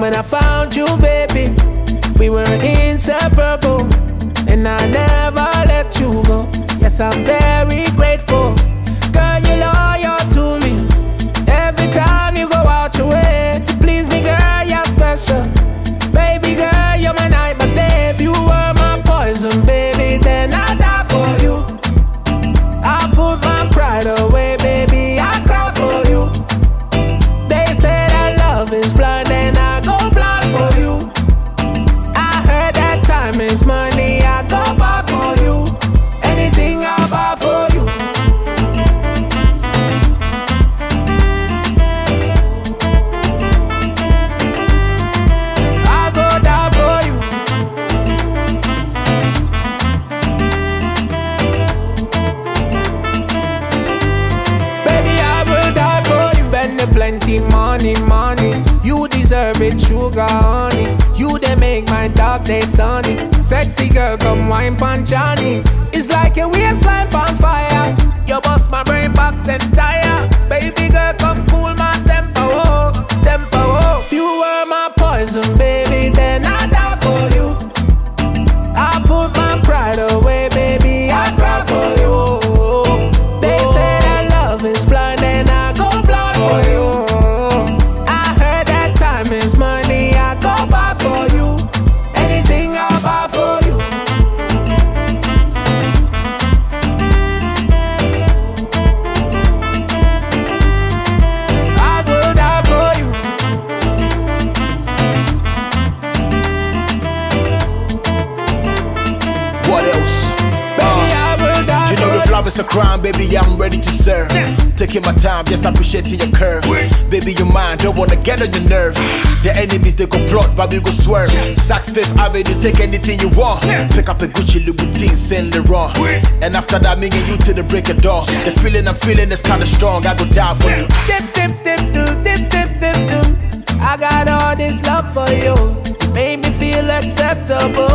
moment I found you, baby, we were inseparable, and I never let you go. Yes, I'm very grateful. Girl, you're loyal to me. Every time you go out your way to please me, girl, you're special. Baby girl, you're my night, my day. If you were my poison, baby, then I'd die for you. I put my pride away, baby, I cry for you. They say that love is blind, and I go blind for you. I heard that time is money, I go buy for you. Anything I buy for you. I go die for you. Baby, I will die for you. Spending plenty money, money. You deserve it, sugar, honey. You they make my dark day sunny. Sexy girl, come wine pan Johnny. It's like a waistline on fire. You bust my brain box and tire. Baby girl, come cool my tempo, oh, tempo, oh. If you were my poison, baby, then I'd die for you. I put my pride away, baby, I cry for you. They say that love is blind, and I go blind for you. I heard that time is money, I go buy for you. Anything I buy for you. I will die for you. What else? Baby, I will die You for know if love is a crime, baby, I'm ready to serve. Taking my time, yes, appreciating your curve. Baby, you mind, don't wanna get on your nerve. The enemies, they go plot, but we go swerve. Saks Fifth Avenue, take anything you want. Pick up a Gucci, Louboutin, Saint Laurent. And after that, me and you till the break of dawn. The feeling I'm feeling is kinda strong, I go die for you. Dip, dip, dip, dip, dip, dip, dip, dip. I got all this love for you. You made me feel acceptable.